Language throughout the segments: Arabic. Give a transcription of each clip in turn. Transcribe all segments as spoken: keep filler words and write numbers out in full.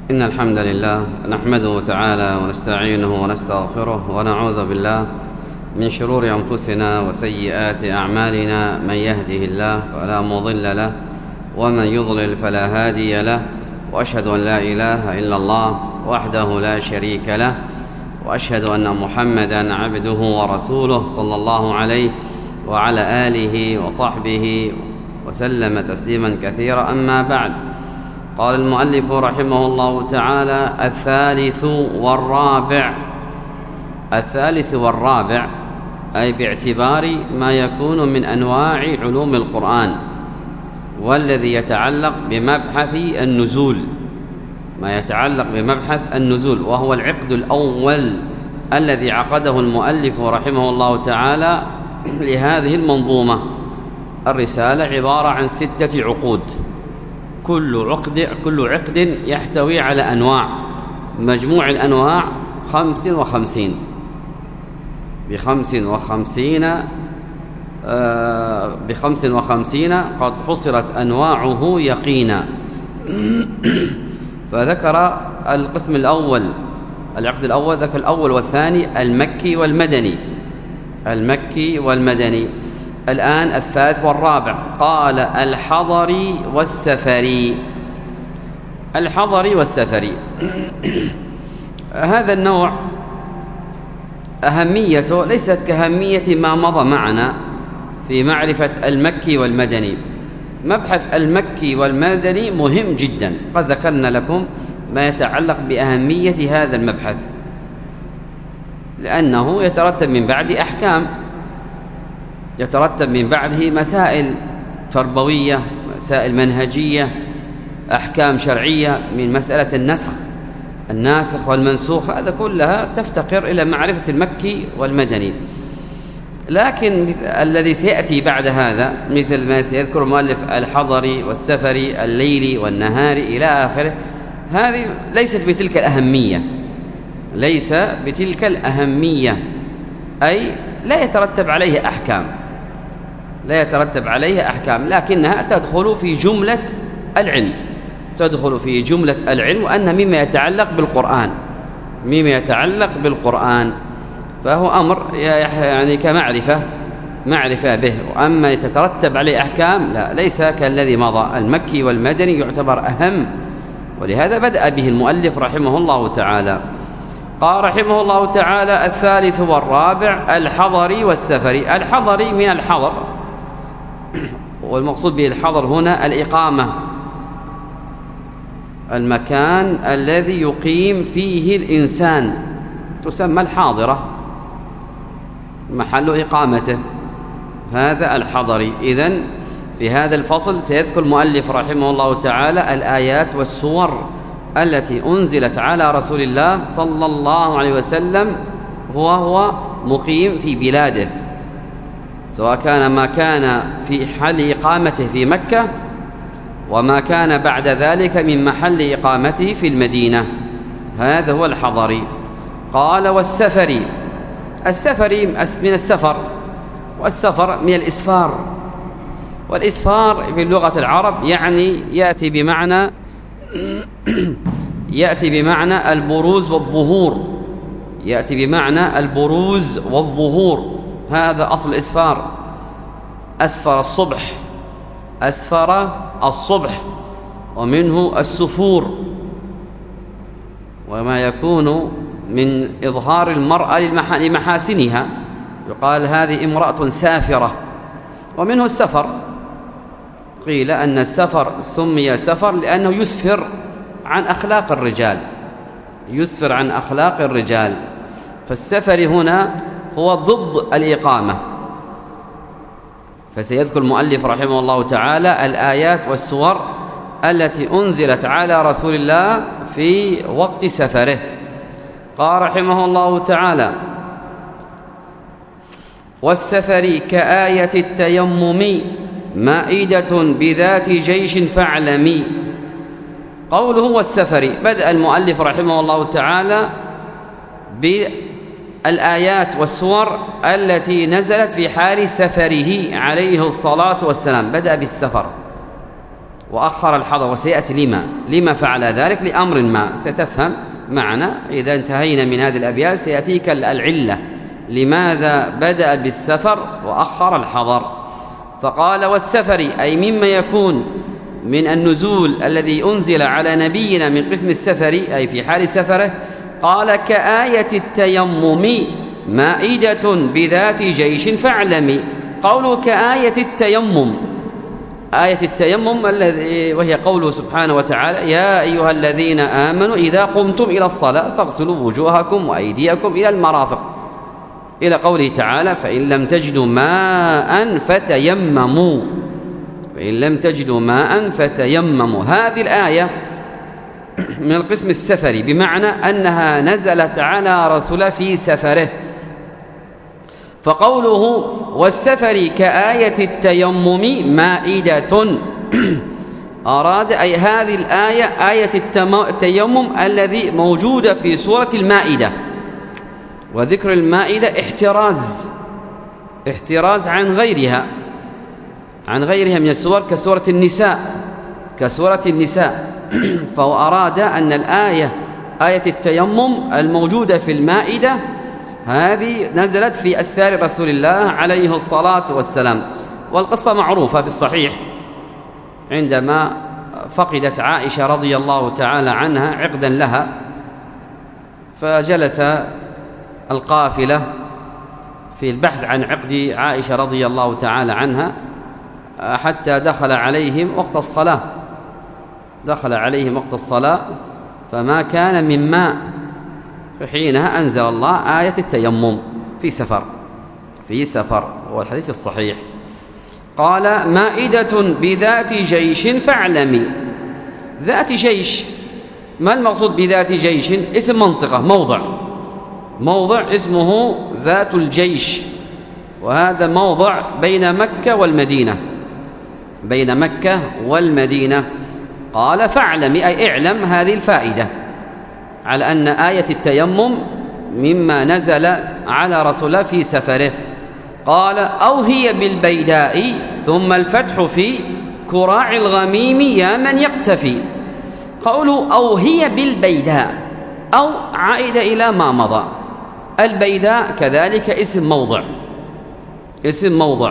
إن الحمد لله نحمده تعالى ونستعينه ونستغفره ونعوذ بالله من شرور أنفسنا وسيئات أعمالنا. من يهده الله فلا مضل له ومن يضلل فلا هادي له، وأشهد أن لا إله إلا الله وحده لا شريك له، وأشهد أن محمدًا عبده ورسوله صلى الله عليه وعلى آله وصحبه وسلم تسليما كثيرا. أما بعد، قال المؤلف رحمه الله تعالى: الثالث والرابع. الثالث والرابع أي باعتبار ما يكون من أنواع علوم القرآن، والذي يتعلق بمبحث النزول، ما يتعلق بمبحث النزول، وهو العقد الأول الذي عقده المؤلف رحمه الله تعالى لهذه المنظومة. الرسالة عبارة عن ستة عقود، كل عقد كل عقد يحتوي على أنواع، مجموع الأنواع خمس وخمسين بخمس وخمسين آه بخمس وخمسين قد حصرت أنواعه يقينا. فذكر القسم الأول، العقد الأول ذكر الأول والثاني المكي والمدني، المكي والمدني. الآن الثالث والرابع، قال: الحضري والسفري. الحضري والسفري هذا النوع أهميته ليست كأهمية ما مضى معنا في معرفة المكي والمدني. مبحث المكي والمدني مهم جدا، قد ذكرنا لكم ما يتعلق بأهمية هذا المبحث، لأنه يترتب من بعد أحكام، يترتب من بعده مسائل تربوية، مسائل منهجية، أحكام شرعية من مسألة النسخ الناسخ والمنسوخ، هذا كلها تفتقر إلى معرفة المكي والمدني. لكن الذي سيأتي بعد هذا مثل ما سيذكر المؤلف الحضري والسفري، الليلي والنهاري إلى آخره، هذه ليست بتلك الأهمية، ليس بتلك الأهمية، أي لا يترتب عليه أحكام، لا يترتب عليه أحكام، لكنها تدخل في جملة العلم، تدخل في جملة العلم، وأن مما يتعلق بالقرآن، مما يتعلق بالقرآن، فهو أمر يعني كمعرفة معرفة به. وأما يتترتب عليه أحكام لا، ليس كالذي مضى. المكي والمدني يعتبر أهم، ولهذا بدأ به المؤلف رحمه الله تعالى. قال رحمه الله تعالى: الثالث والرابع الحضري والسفري. الحضري من الحضر، والمقصود به الحضر هنا الإقامة، المكان الذي يقيم فيه الإنسان تسمى الحاضرة، محل إقامته، هذا الحضري. إذن في هذا الفصل سيذكر المؤلف رحمه الله تعالى الآيات والسور التي أنزلت على رسول الله صلى الله عليه وسلم وهو مقيم في بلاده، سواء كان ما كان في حال إقامته في مكة وما كان بعد ذلك من محل إقامته في المدينة، هذا هو الحضري. قال: والسفري. السفري من السفر، والسفر من الإسفار، والإسفار في لغة العرب يعني يأتي بمعنى يأتي بمعنى البروز والظهور، يأتي بمعنى البروز والظهور، هذا أصل الإسفار. أسفر الصبح، أسفر الصبح، ومنه السفور، وما يكون من إظهار المرأة لمحاسنها، يقال هذه امرأة سافرة. ومنه السفر، قيل أن السفر سمي سفر لأنه يسفر عن أخلاق الرجال، يسفر عن أخلاق الرجال. فالسفر هنا هو ضد الإقامة. فسيذكر المؤلف رحمه الله تعالى الآيات والسور التي أنزلت على رسول الله في وقت سفره. قال رحمه الله تعالى: والسفر كآية التيمم مائدة بذات جيش فاعلمي. قوله والسفر، بدأ المؤلف رحمه الله تعالى بالآيات والسور التي نزلت في حال سفره عليه الصلاة والسلام، بدأ بالسفر. وأخر الحضر، وسيأتي لما لما فعل ذلك، لأمر ما ستفهم معنا إذا انتهينا من هذه الأبيات. سيأتيك العلة لماذا بدأ بالسفر وأخر الحضر. فقال والسفر أي مما يكون من النزول الذي أنزل على نبينا من قسم السفر أي في حال سفره. قال كآية التيمم مائدة بذات جيش فاعلمي. قوله كآية التيمم، آية التيمم الذي وهي قوله سبحانه وتعالى يا أيها الذين آمنوا إذا قمتم إلى الصلاة فاغسلوا وجوهكم وأيديكم إلى المرافق، إلى قوله تعالى فإن لم تجدوا ماء فتيمموا، فإن لم تجدوا ماء فتيمموا. هذه الآية من القسم السفري، بمعنى أنها نزلت على رسول في سفره. فقوله والسفر كآية التيمم مائدة أراد أي هذه الآية آية التيمم الذي موجودة في سورة المائدة. وذكر المائدة احتراز احتراز عن غيرها عن غيرها من السور كسورة النساء كسورة النساء فهو أراد أن الآية آية التيمم الموجودة في المائدة هذه نزلت في أسفار رسول الله عليه الصلاة والسلام. والقصة معروفة في الصحيح عندما فقدت عائشة رضي الله تعالى عنها عقدا لها، فجلس القافلة في البحث عن عقد عائشة رضي الله تعالى عنها حتى دخل عليهم وقت الصلاة دخل عليهم وقت الصلاة فما كان من ماء، فحينها أنزل الله آية التيمم في سفر في سفر والحديث الصحيح. قال مائدة بذات جيش فاعلمي. ذات جيش، ما المقصود بذات جيش؟ اسم منطقة، موضع موضع اسمه ذات الجيش، وهذا موضع بين مكة والمدينة بين مكة والمدينة. قال فاعلمي أي اعلم هذه الفائدة على أن آية التيمم مما نزل على رسول الله في سفره. قال أو هي بالبيداء ثم الفتح في كراع الغميم يا من يقتفي. قوله أو هي بالبيداء، أو عائد إلى ما مضى. البيداء كذلك اسم موضع اسم موضع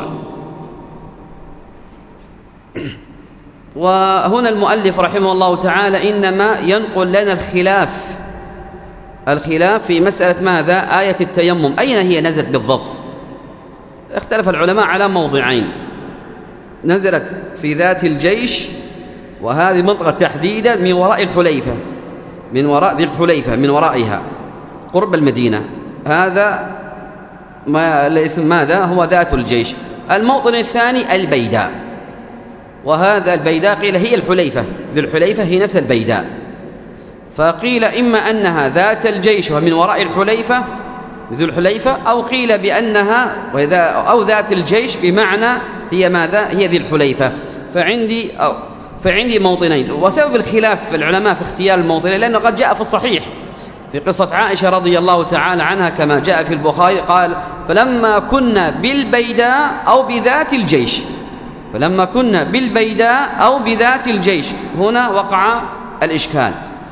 وهنا المؤلف رحمه الله تعالى إنما ينقل لنا الخلاف الخلاف في مسألة ماذا آية التيمم أين هي نزلت بالضبط. اختلف العلماء على موضعين، نزلت في ذات الجيش، وهذه منطقة تحديدا من وراء الحليفة من وراء ذي الحليفة من ورائها قرب المدينة، هذا ما الاسم ماذا هو ذات الجيش. الموطن الثاني البيداء، وهذا البيداء قيل هي الحليفة ذي الحليفة هي نفس البيداء، فقيل إما أنها ذات الجيش ومن وراء الحليفة ذو الحليفة، أو قيل بأنها أو ذات الجيش بمعنى هي ماذا هي ذي الحليفة. فعندي أو فعندي موطنين، وسبب الخلاف في العلماء في اختيار الموطنين لأنه قد جاء في الصحيح في قصة عائشة رضي الله تعالى عنها كما جاء في البخاري قال فلما كنا بالبيداء أو بذات الجيش فلما كنا بالبيداء أو بذات الجيش هنا وقع الإشكال.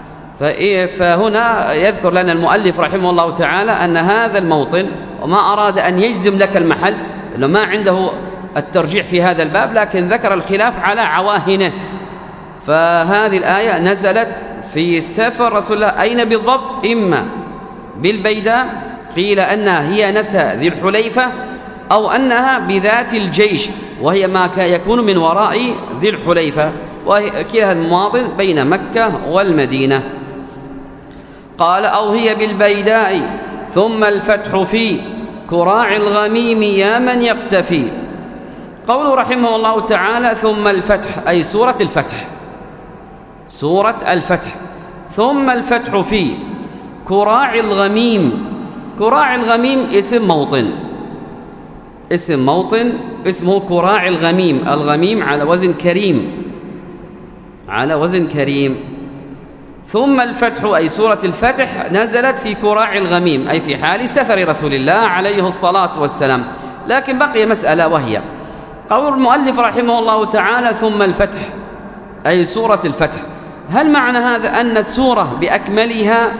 فهنا يذكر لنا المؤلف رحمه الله تعالى أن هذا الموطن، وما أراد أن يجزم لك المحل لأنه ما عنده الترجيح في هذا الباب، لكن ذكر الخلاف على عواهنه. فهذه الآية نزلت في سفر رسول الله أين بالضبط؟ إما بالبيداء قيل أنها هي نفسها ذي الحليفة، أو أنها بذات الجيش وهي ما يكون من وراء ذي الحليفة، وكلا المواطن بين مكة والمدينة. قال أو هي بالبيداء ثم الفتح في كراع الغميم يا من يقتفي. قوله رحمه الله تعالى ثم الفتح أي سورة الفتح سورة الفتح ثم الفتح في كراع الغميم. كراع الغميم اسم موطن اسم موطن اسمه كراع الغميم. الغميم على وزن كريم على وزن كريم. ثم الفتح أي سورة الفتح نزلت في كراع الغميم أي في حال سفر رسول الله عليه الصلاة والسلام. لكن بقي مسألة، وهي قول المؤلف رحمه الله تعالى ثم الفتح أي سورة الفتح. هل معنى هذا أن السورة بأكملها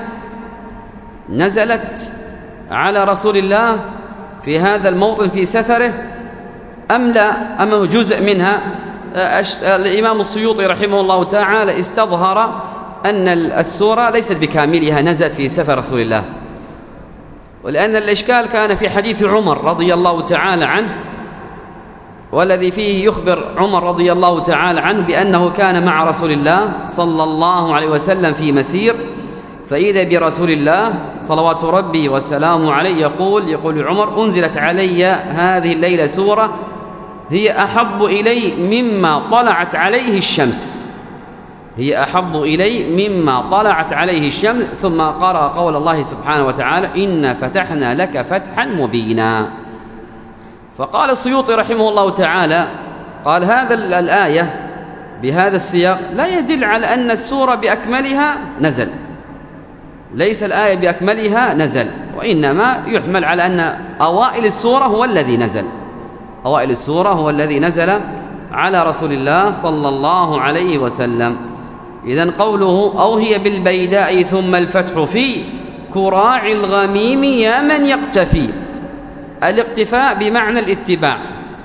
نزلت على رسول الله في هذا الموطن في سفره أم لا؟ أم جزء منها؟ الإمام السيوطي رحمه الله تعالى استظهر أن السورة ليست بكاملها نزلت في سفر رسول الله، ولأن الإشكال كان في حديث عمر رضي الله تعالى عنه، والذي فيه يخبر عمر رضي الله تعالى عنه بأنه كان مع رسول الله صلى الله عليه وسلم في مسير، فإذا برسول الله صلوات ربي وسلامه عليه يقول يقول عمر: أنزلت علي هذه الليلة سورة هي أحب إلي مما طلعت عليه الشمس، هي أحب إلي مما طلعت عليه الشمس. ثم قرأ قول الله سبحانه وتعالى: إنا فتحنا لك فتحا مبينا. فقال السيوطي رحمه الله تعالى قال: هذا الآية بهذا السياق لا يدل على أن السورة بأكملها نزل، ليس الآية بأكملها نزل، وإنما يحمل على أن أوائل السورة هو الذي نزل، أوائل السورة هو الذي نزل على رسول الله صلى الله عليه وسلم. إذن قوله: أو هي بالبيداء ثم الفتح في كراع الغميم يا من يقتفي. الاقتفاء بمعنى الاتباع،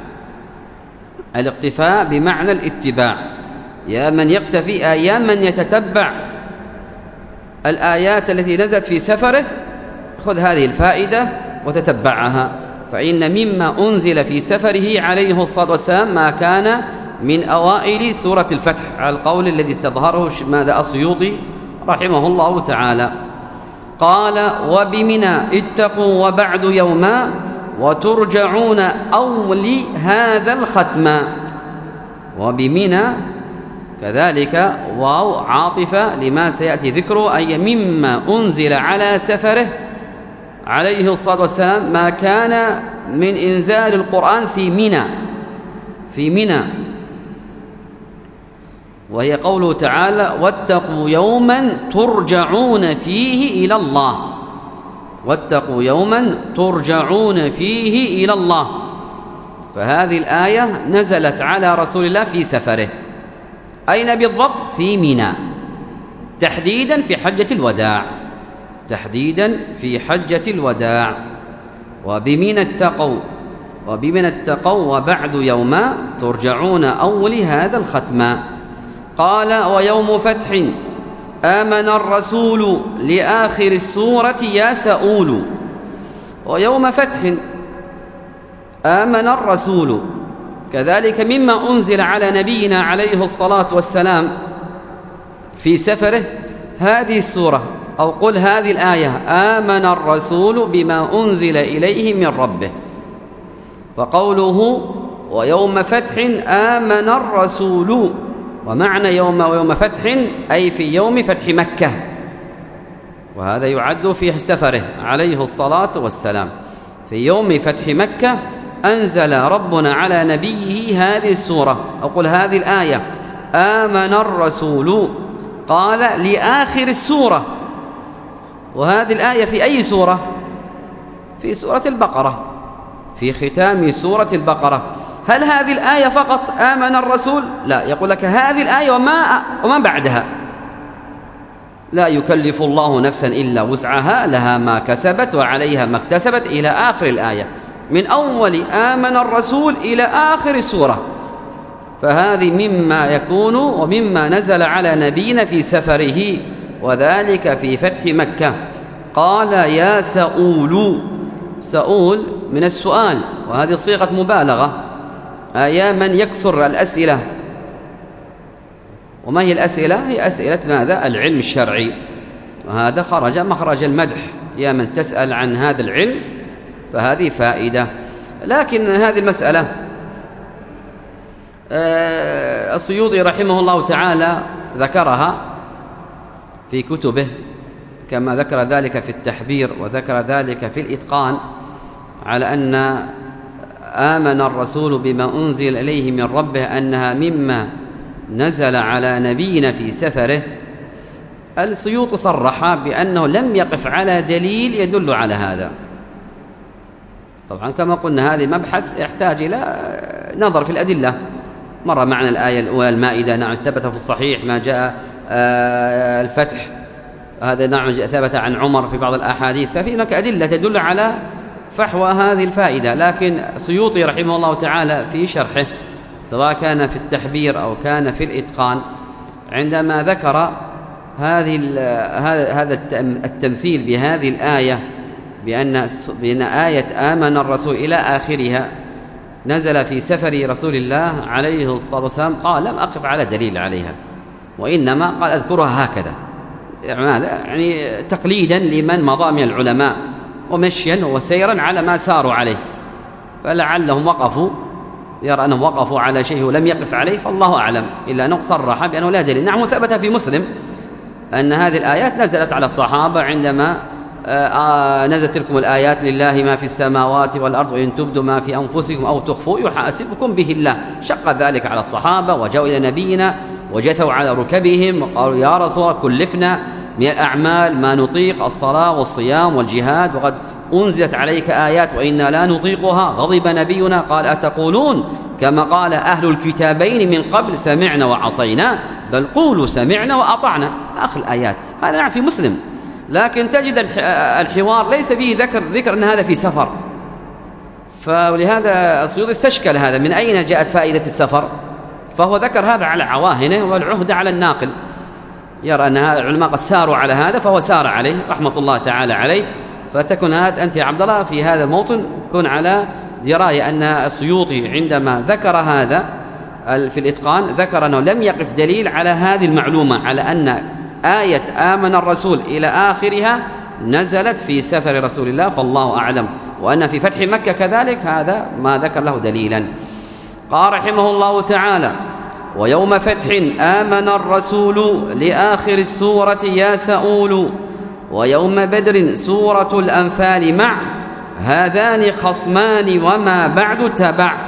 الاقتفاء بمعنى الاتباع، يا من يقتفي أي يا من يتتبع الآيات التي نزلت في سفره، خذ هذه الفائدة وتتبعها، فإن مما أنزل في سفره عليه الصلاة والسلام ما كان من أوائل سورة الفتح، على القول الذي استظهره ماذا السيوطي رحمه الله تعالى. قال: وبمنى اتقوا وبعد يوما وترجعون أول هذا الختم. وبمنى كذلك واو عاطفة لما سيأتي ذكره، أي مما أنزل على سفره عليه الصلاة والسلام ما كان من إنزال القرآن في منى، في منى، وهي قوله تعالى: واتقوا يوما ترجعون فيه إلى الله، واتقوا يوما ترجعون فيه إلى الله. فهذه الآية نزلت على رسول الله في سفره. أين بالضبط؟ في منى، تحديدا في حجة الوداع، تحديدا في حجة الوداع. وبمنى اتقوا وبمنى اتقوا وبعد يوما ترجعون أول هذا الختم. قال: ويوم فتح آمن الرسول لآخر السورة يا سؤول. ويوم فتح آمن الرسول كذلك مما أنزل على نبينا عليه الصلاة والسلام في سفره هذه السورة، أو قل هذه الآية: آمن الرسول بما أنزل إليه من ربه. فقوله: ويوم فتح آمن الرسول، ومعنى يوم ويوم فتح أي في يوم فتح مكة، وهذا يعد في سفره عليه الصلاة والسلام. في يوم فتح مكة أنزل ربنا على نبيه هذه السورة، أو قل هذه الآية: آمن الرسول. قال: لآخر السورة. وهذه الآية في أي سورة؟ في سورة البقرة، في ختام سورة البقرة. هل هذه الآية فقط آمن الرسول؟ لا، يقول لك هذه الآية وما, وما بعدها. لا يكلف الله نفسا إلا وسعها، لها ما كسبت وعليها ما اكتسبت، إلى آخر الآية، من أول آمن الرسول إلى آخر السورة. فهذه مما يكون ومما نزل على نبينا في سفره، وذلك في فتح مكة. قال: يا سؤول. سؤول من السؤال، وهذه صيغة مبالغة، يا من يكثر الأسئلة. وما هي الأسئلة؟ هي أسئلة ماذا؟ العلم الشرعي، وهذا خرج مخرج المدح، يا من تسأل عن هذا العلم، فهذه فائدة. لكن هذه المسألة السيوطي رحمه الله تعالى ذكرها في كتبه، كما ذكر ذلك في التحبير وذكر ذلك في الإتقان، على أن آمن الرسول بما أنزل إليه من ربه أنها مما نزل على نبينا في سفره. السيوطي صرح بأنه لم يقف على دليل يدل على هذا. طبعا كما قلنا هذا مبحث يحتاج إلى نظر في الأدلة، مر معنا الآية الأولى المائدة، نعم ثبت في الصحيح ما جاء آه الفتح، هذا نعم ثبت عن عمر في بعض الأحاديث، ففي هناك أدلة تدل على فحوى هذه الفائدة. لكن سيوطي رحمه الله تعالى في شرحه سواء كان في التحبير أو كان في الإتقان عندما ذكر هذه هذا التمثيل بهذه الآية بأن بأن آية آمن الرسول إلى آخرها نزل في سفر رسول الله عليه الصلاة والسلام، قال لم أقف على دليل عليها، وإنما قال أذكرها هكذا، يعني تقليدا لمن مضى من العلماء ومشيا وسيرا على ما ساروا عليه، فلعلهم وقفوا يرى أنهم وقفوا على شيء ولم يقف عليه، فالله أعلم، إلا أنه صرح بأنه لا دليل. نعم ثبت في مسلم أن هذه الآيات نزلت على الصحابة عندما نزلت تلكم الآيات لله ما في السماوات والأرض وإن تبدوا ما في أنفسكم أو تخفوا يحاسبكم به الله. شق ذلك على الصحابة وجاءوا إلى نبينا وجثوا على ركبهم وقالوا يا رسول الله كلفنا من الأعمال ما نطيق، الصلاة والصيام والجهاد، وقد أنزلت عليك آيات وإنا لا نطيقها. غضب نبينا قال أتقولون كما قال أهل الكتابين من قبل سمعنا وعصينا، بل قولوا سمعنا وأطعنا، آخر الآيات. هذا نعم في مسلم، لكن تجد الحوار ليس فيه ذكر ذكر أن هذا في سفر، فلهذا السيوطي استشكل هذا من أين جاءت فائدة السفر، فهو ذكر هذا على عواهنه والعهد على الناقل، يرى أن العلماء قد ساروا على هذا فهو سار عليه رحمة الله تعالى عليه. فتكن هذا أنت يا عبد الله في هذا الموطن كن على دراية أن السيوطي عندما ذكر هذا في الإتقان ذكر أنه لم يقف دليل على هذه المعلومة، على أن آية آمن الرسول إلى آخرها نزلت في سفر رسول الله، فالله أعلم، وأن في فتح مكة كذلك هذا ما ذكر له دليلا. قال رحمه الله تعالى ويوم فتح آمن الرسول لآخر السورة يا سؤول، ويوم بدر سورة الأنفال مع هذان خصمان وما بعد تبع.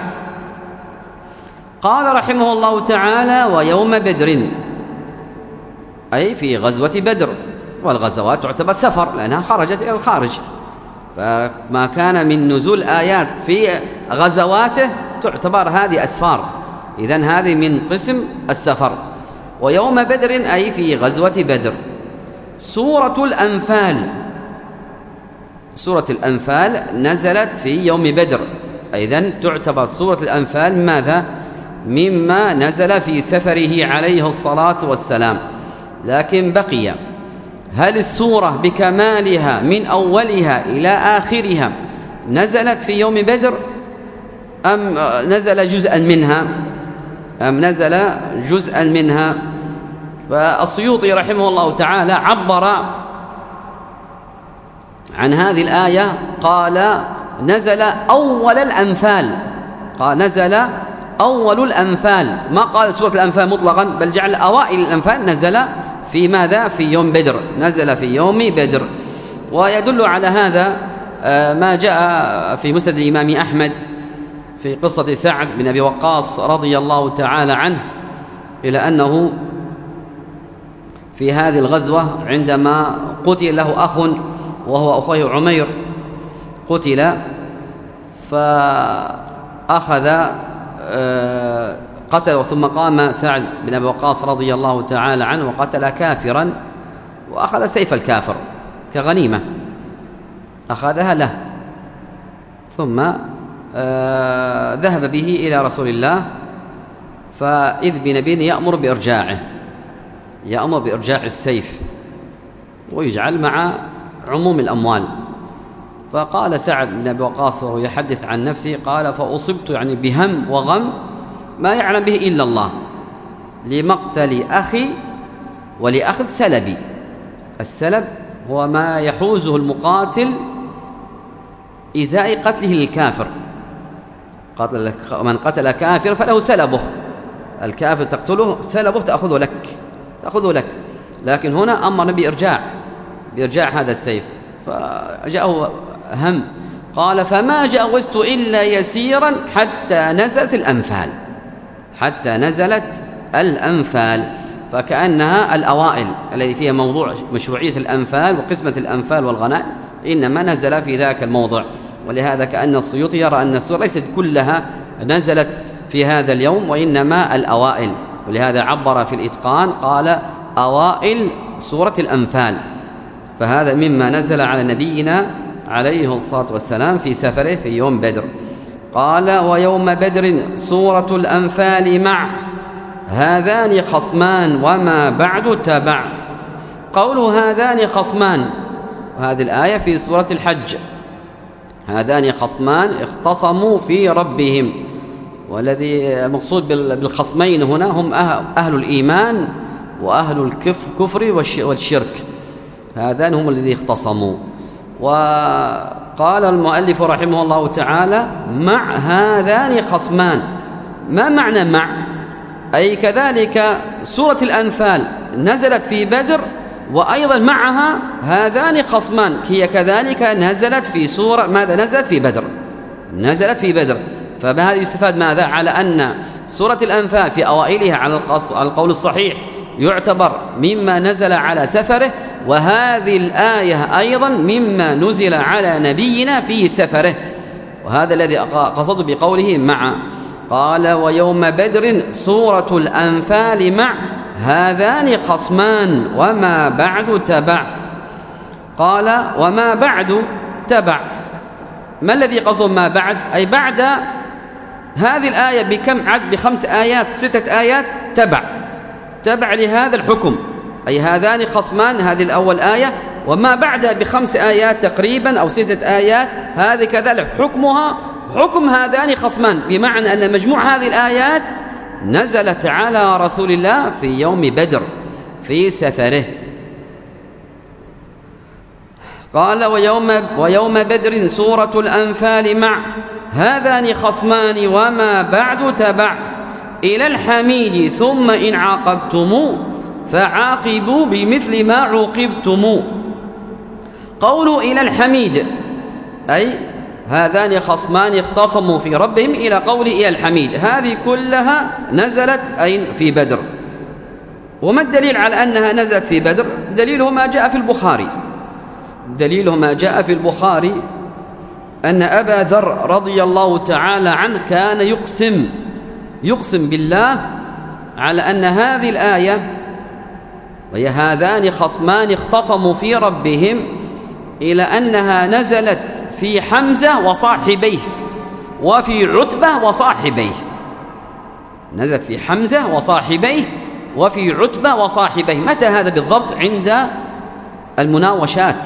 قال رحمه الله تعالى ويوم بدر أي في غزوة بدر، والغزوات تعتبر سفر لأنها خرجت إلى الخارج، فما كان من نزول آيات في غزواته تعتبر هذه أسفار، إذن هذه من قسم السفر. ويوم بدر أي في غزوة بدر. سورة الأنفال، سورة الأنفال نزلت في يوم بدر، إذن تعتبر سورة الأنفال ماذا؟ مما نزل في سفره عليه الصلاة والسلام. لكن بقي هل السورة بكمالها من أولها إلى آخرها نزلت في يوم بدر أم نزل جزءا منها أم نزل جزءا منها؟ فالسيوطي رحمه الله تعالى عبر عن هذه الآية قال نزل أول الأنفال، قال نزل أول الأنفال، ما قال سورة الأنفال مطلقا، بل جعل أوائل الأنفال نزل في ماذا؟ في يوم بدر، نزل في يوم بدر. ويدل على هذا ما جاء في مسند الإمام أحمد في قصة سعد بن أبي وقاص رضي الله تعالى عنه، إلى أنه في هذه الغزوة عندما قتل له أخ وهو أخوه عمير، قتل فأخذ قتل، ثم قام سعد بن أبي وقاص رضي الله تعالى عنه وقتل كافرا، وأخذ سيف الكافر كغنيمة أخذها له، ثم ذهب به إلى رسول الله، فإذ بنبي يأمر بإرجاعه، يأمر بإرجاع السيف ويجعل مع عموم الأموال. فقال سعد بن أبي وقاص وهو يحدث عن نفسه قال فأصبت يعني بهم وغم ما يعلم به إلا الله لمقتل أخي ولأخذ سلبي. السلب هو ما يحوزه المقاتل إزاء قتله للكافر، قتل من قتل كافر فله سلبه، الكافر تقتله سلبه تأخذه لك تأخذه لك لكن هنا أمر بإرجاع بإرجاع هذا السيف، فجاءه هم قال فما جاوزت إلا يسيرا حتى نزلت الأنفال، حتى نزلت الأنفال، فكأنها الأوائل الذي فيها موضوع مشروعية الأنفال وقسمة الأنفال والغنائم إنما نزل في ذاك الموضع. ولهذا كأن السيوطي يرى أن السورة ليست كلها نزلت في هذا اليوم، وإنما الأوائل، ولهذا عبر في الإتقان قال أوائل سورة الأنفال، فهذا مما نزل على نبينا عليه الصلاة والسلام في سفره في يوم بدر. قال ويوم بدر سورة الأنفال مع هذان خصمان وما بعد تبع. قوله هذان خصمان، وهذه الآية في سورة الحج، هذان خصمان اختصموا في ربهم، والذي مقصود بالخصمين هنا هم أهل الإيمان وأهل الكفر والشرك، هذان هم الذين اختصموا. وقال المؤلف رحمه الله تعالى مع هذان خصمان. ما معنى مع؟ أي كذلك سورة الأنفال نزلت في بدر، وأيضا معها هذان خصمان، هي كذلك نزلت في سورة ماذا؟ نزلت في بدر، نزلت في بدر. فبهذا يستفاد ماذا؟ على أن سورة الأنفال في أوائلها على القول الصحيح يعتبر مما نزل على سفره، وهذه الآية أيضا مما نزل على نبينا في سفره، وهذا الذي قصد بقوله مع. قال ويوم بدر سورة الأنفال مع هذان خصمان وما بعد تبع. قال وما بعد تبع، ما الذي قصد ما بعد؟ أي بعد هذه الآية بكم عد؟ بخمس آيات ستة آيات تبع، تبع لهذا الحكم، أي هذان خصمان هذه الأول آية، وما بعدها بخمس آيات تقريبا أو ستة آيات هذه كذلك حكمها حكم هذان خصمان، بمعنى أن مجموع هذه الآيات نزلت على رسول الله في يوم بدر في سفره. قال ويوم, ويوم بدر سورة الأنفال مع هذان خصمان وما بعد تبع إلى الحميد ثم إن عاقبتم فعاقبوا بمثل ما عوقبتم. قولوا إلى الحميد أي هذان خصمان اختصموا في ربهم إلى قول إلى الحميد، هذه كلها نزلت أين؟ في بدر. وما الدليل على أنها نزلت في بدر؟ دليله ما جاء في البخاري، دليله ما جاء في البخاري أن أبا ذر رضي الله تعالى عنه كان يقسم يقسم بالله على أن هذه الآية وهي هذان خصمان اختصموا في ربهم إلى أنها نزلت في حمزة وصاحبيه وفي عتبة وصاحبيه، نزلت في حمزة وصاحبيه وفي عتبة وصاحبيه. متى هذا بالضبط؟ عند المناوشات.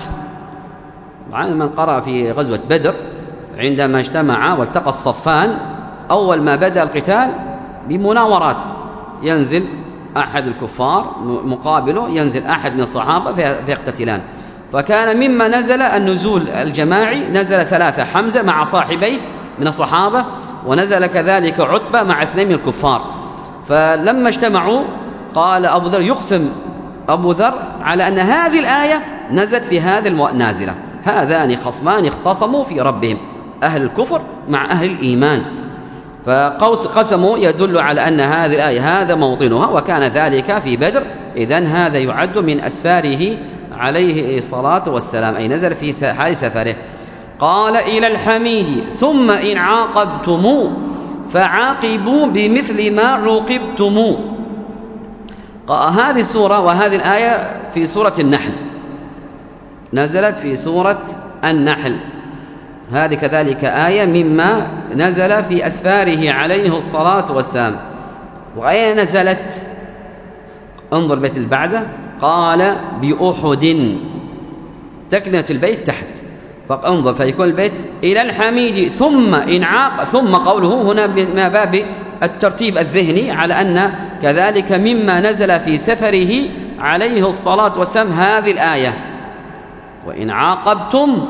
من قرأ في غزوة بدر عندما اجتمع والتقى الصفان، أول ما بدأ القتال بمناورات، ينزل أحد الكفار مقابله، ينزل أحد من الصحابة فيقتتلان. فكان مما نزل النزول الجماعي، نزل ثلاثة، حمزة مع صاحبيه من الصحابة، ونزل كذلك عتبة مع اثنين من الكفار. فلما اجتمعوا قال أبو ذر، يقسم أبو ذر على أن هذه الآية نزلت في هذه النازلة، هذان خصمان اختصموا في ربهم، أهل الكفر مع أهل الإيمان. فقوس قسموا يدل على أن هذه الآية هذا موطنها، وكان ذلك في بدر، إذن هذا يعد من أسفاره عليه الصلاة والسلام، أي نزل في حال سفره. قال إلى الحميد ثم إن عاقبتم فعاقبوا بمثل ما عوقبتم. هذه السورة وهذه الآية في سورة النحل، نزلت في سورة النحل، هذه كذلك آية مما نزل في أسفاره عليه الصلاة والسلام. وأين نزلت؟ انظر البيت اللي بعده، قال بأحد، تكملة البيت تحت، فانظر فيكون البيت إلى الحميد ثم إن عاق، ثم قوله هنا ما باب الترتيب الذهني على أن كذلك مما نزل في سفره عليه الصلاة والسلام هذه الآية. وإن عاقبتم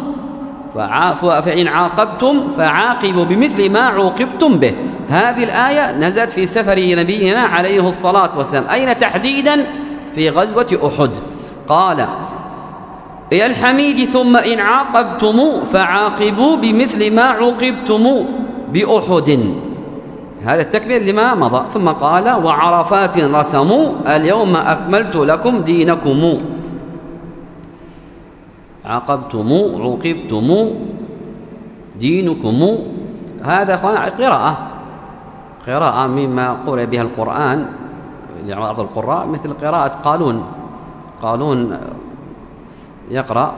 فإن عاقبتم فعاقبوا بمثل ما عوقبتم به، هذه الآية نزلت في سفر نبينا عليه الصلاة والسلام. أين تحديدا؟ في غزوة أحد. قال إلى الحميد ثم إن عاقبتم فعاقبوا بمثل ما عوقبتم بأحد، هذا التكبير لما مضى. ثم قال وعرفات رسموا اليوم أكملت لكم دينكم، عاقبتم عوقبتم دينكم، هذا قراءة قراءة مما قرأ بها القرآن لبعض القراء، مثل قراءة قالون. قالون يقرأ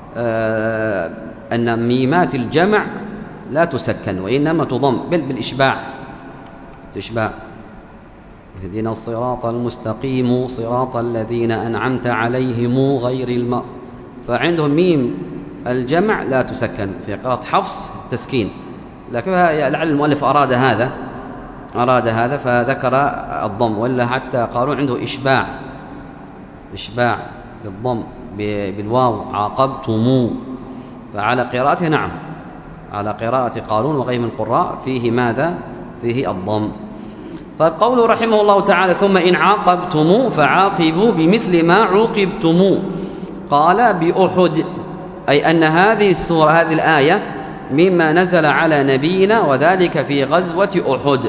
أن ميمات الجمع لا تسكن وإنما تضم بل بالإشباع، تشباع. اهدنا الصراط المستقيم صراط الذين أنعمت عليهم غير الماء، فعندهم ميم الجمع لا تسكن، في قراءة حفص تسكين، لكن لعل المؤلف أراد هذا أراد هذا فذكر الضم، ولا حتى قالوا عنده إشباع، إشباع بالضم بالواو عاقبتمو، فعلى قراءته نعم، على قراءة قالون وغيره من القراء فيه ماذا؟ فيه الضم. طيب قوله رحمه الله تعالى ثم إن عاقبتم فعاقبوا بمثل ما عوقبتم، قال بأحد، أي أن هذه السورة هذه الآية مما نزل على نبينا وذلك في غزوة أحد.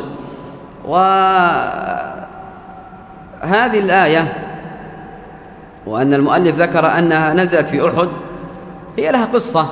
وهذه الآية وأن المؤلف ذكر أنها نزلت في أحد هي لها قصة،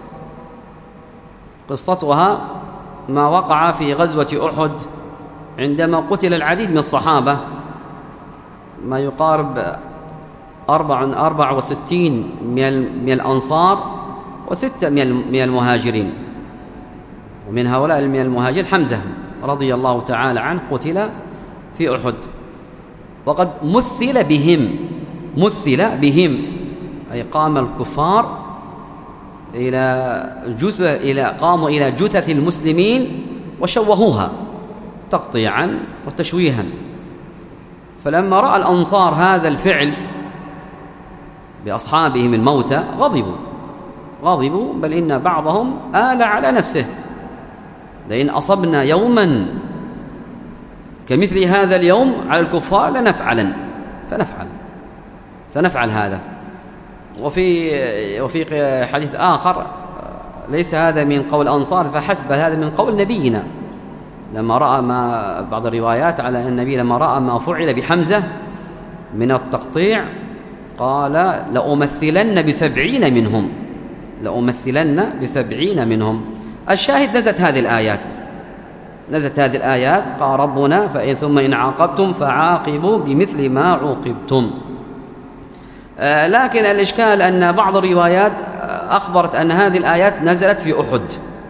قصتها ما وقع في غزوة أحد عندما قتل العديد من الصحابة، ما يقارب أربع أربع وستين من الأنصار وستة من المهاجرين، ومن هؤلاء من المهاجرين حمزة رضي الله تعالى عنه قتل في أحد، وقد مثل بهم مثل بهم أي قام الكفار إلى جثث إلى قاموا إلى جثث المسلمين وشوهوها تقطيعا وتشويها. فلما رأى الأنصار هذا الفعل بأصحابهم الموتى غضبوا غضبوا بل إن بعضهم آل على نفسه، لئن أصبنا يوما كمثل هذا اليوم على الكفار لنفعلن سنفعل سنفعل هذا. وفي وفي حديث آخر ليس هذا من قول الأنصار فحسب، هذا من قول نبينا لما رأى ما بعض الروايات على أن النبي لما رأى ما فعل بحمزة من التقطيع قال لأمثلن بسبعين منهم لأمثلن بسبعين منهم. الشاهد نزلت هذه الآيات نزلت هذه الآيات قال ربنا فإن ثم إن عاقبتم فعاقبوا بمثل ما عوقبتم. آه لكن الإشكال أن بعض الروايات أخبرت أن هذه الآيات نزلت في أحد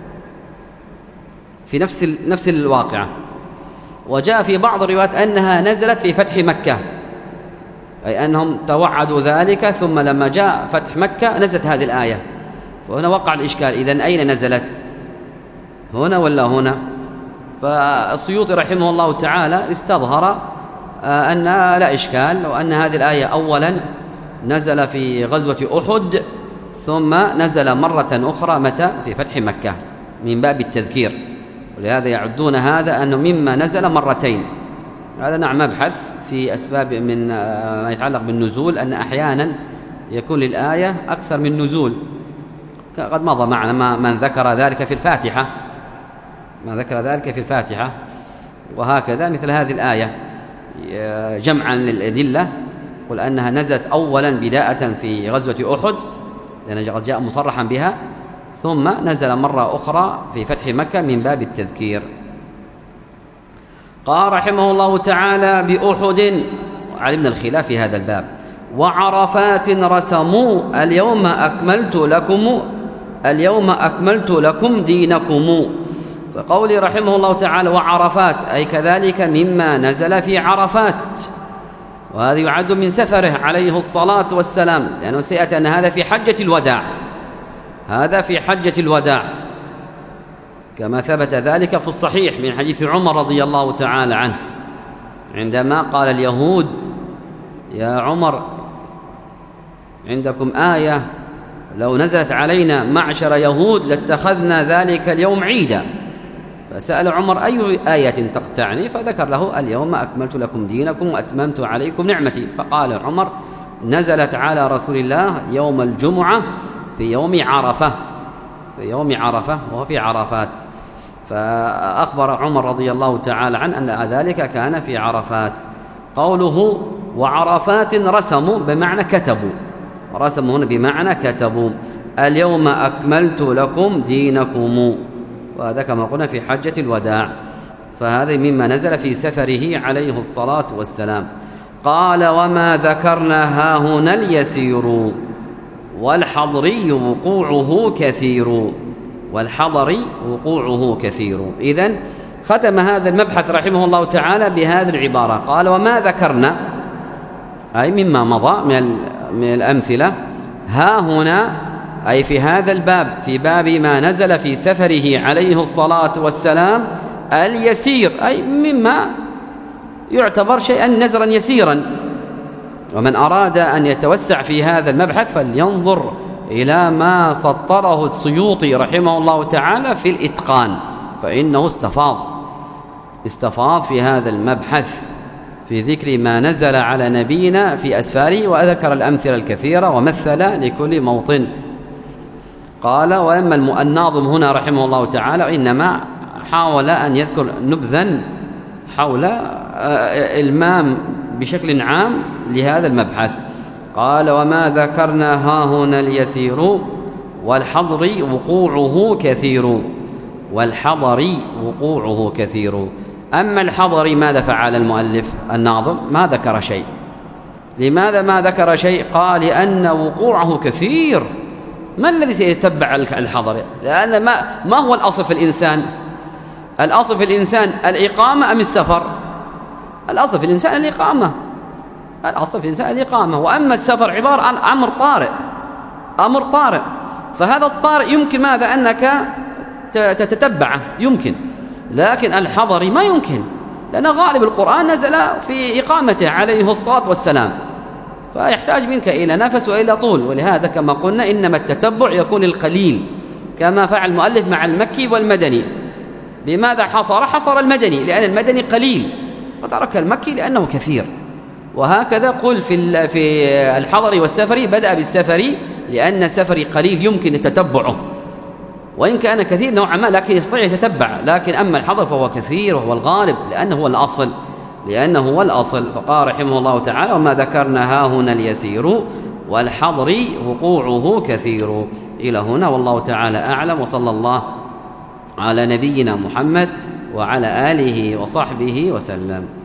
في نفس نفس الواقعة، وجاء في بعض الروايات أنها نزلت في فتح مكة، أي أنهم توعدوا ذلك ثم لما جاء فتح مكة نزلت هذه الآية. فهنا وقع الإشكال، إذن أين نزلت؟ هنا ولا هنا؟ فالسيوطي رحمه الله تعالى استظهر أن لا إشكال، وأن هذه الآية أولا نزل في غزوة أحد ثم نزل مرة أخرى متى؟ في فتح مكة من باب التذكير، ولهذا يعدون هذا أنه مما نزل مرتين. هذا نعم مبحث في أسباب من ما يتعلق بالنزول، أن أحيانا يكون للآية أكثر من نزول، قد مضى معنا من ذكر ذلك في الفاتحة ما ذكر ذلك في الفاتحة وهكذا مثل هذه الآية جمعا للأدلة، قل أنها نزلت أولا بداية في غزوة أحد لأن قد جاء مصرحا بها، ثم نزل مرة أخرى في فتح مكة من باب التذكير. قال رحمه الله تعالى بأحد، علمنا الخلاف في هذا الباب. وعرفات رسموا اليوم أكملت لكم اليوم أكملت لكم دينكم. فقولي رحمه الله تعالى وعرفات أي كذلك مما نزل في عرفات، وهذا يعد من سفره عليه الصلاة والسلام، لأنه سيأتي أن هذا في حجة الوداع هذا في حجة الوداع كما ثبت ذلك في الصحيح من حديث عمر رضي الله تعالى عنه عندما قال اليهود يا عمر عندكم آية لو نزلت علينا معشر يهود لاتخذنا ذلك اليوم عيدا، فسأل عمر أي آية تقطعني؟ فذكر له اليوم أكملت لكم دينكم وأتممت عليكم نعمتي. فقال عمر نزلت على رسول الله يوم الجمعة في يوم عرفة في يوم عرفة وهو في عرفات. فأخبر عمر رضي الله تعالى عنه أن ذلك كان في عرفات. قوله وعرفات رسموا بمعنى كتبوا، رسموا هنا بمعنى كتبوا اليوم أكملت لكم دينكم، وهذا كما قلنا في حجة الوداع. فهذا مما نزل في سفره عليه الصلاة والسلام. قال وما ذكرنا هاهنا اليسير والحضري وقوعه كثير. والحضري وقوعه كثير. إذن ختم هذا المبحث رحمه الله تعالى بهذه العبارة، قال وما ذكرنا أي مما مضى من الأمثلة، ها هنا أي في هذا الباب، في باب ما نزل في سفره عليه الصلاة والسلام اليسير، أي مما يعتبر شيئا نزرا يسيرا. ومن أراد أن يتوسع في هذا المبحث فلينظر إلى ما سطره السيوطي رحمه الله تعالى في الإتقان، فإنه استفاض استفاض في هذا المبحث في ذكر ما نزل على نبينا في أسفاره، وذكر الأمثلة الكثيرة ومثل لكل موطن. قال وأما الناظم هنا رحمه الله تعالى إنما حاول أن يذكر نبذا حول إلمام بشكل عام لهذا المبحث. قال وما ذكرنا هاهنا اليسير والحضر وقوعه كثير. والحضر وقوعه كثير. أما الحضر ماذا فعل المؤلف الناظم؟ ما ذكر شيء. لماذا ما ذكر شيء؟ قال لأن وقوعه كثير. ما الذي سيتبع الحضر؟ لأن ما, ما هو الأصل في الإنسان؟ الأصل في الإنسان الإقامة أم السفر؟ الأصل في الإنسان الإقامة الأصل في الإنسان الإقامة وأما السفر عبارة عن أمر طارئ أمر طارئ فهذا الطارئ يمكن ماذا أنك تتتبعه يمكن، لكن الحضر ما يمكن، لأن غالب القرآن نزل في إقامته عليه الصلاة والسلام، فيحتاج منك إلى نفس وإلى طول. ولهذا كما قلنا إنما التتبع يكون القليل كما فعل المؤلف مع المكي والمدني. بماذا حصر؟ حصر المدني لأن المدني قليل، وترك المكي لأنه كثير. وهكذا قل في في الحضر والسفر بدأ بالسفر لأن السفر قليل يمكن تتبعه، وإن كان كثير نوعا ما لكن يستطيع يتتبع. لكن أما الحضر فهو كثير وهو الغالب لأنه هو الأصل لأنه هو الأصل. فقال رحمه الله تعالى وما ذكرنا هاهنا اليسير والحضر وقوعه كثير. إلى هنا والله تعالى أعلم، وصلى الله على نبينا محمد وعلى آله وصحبه وسلم.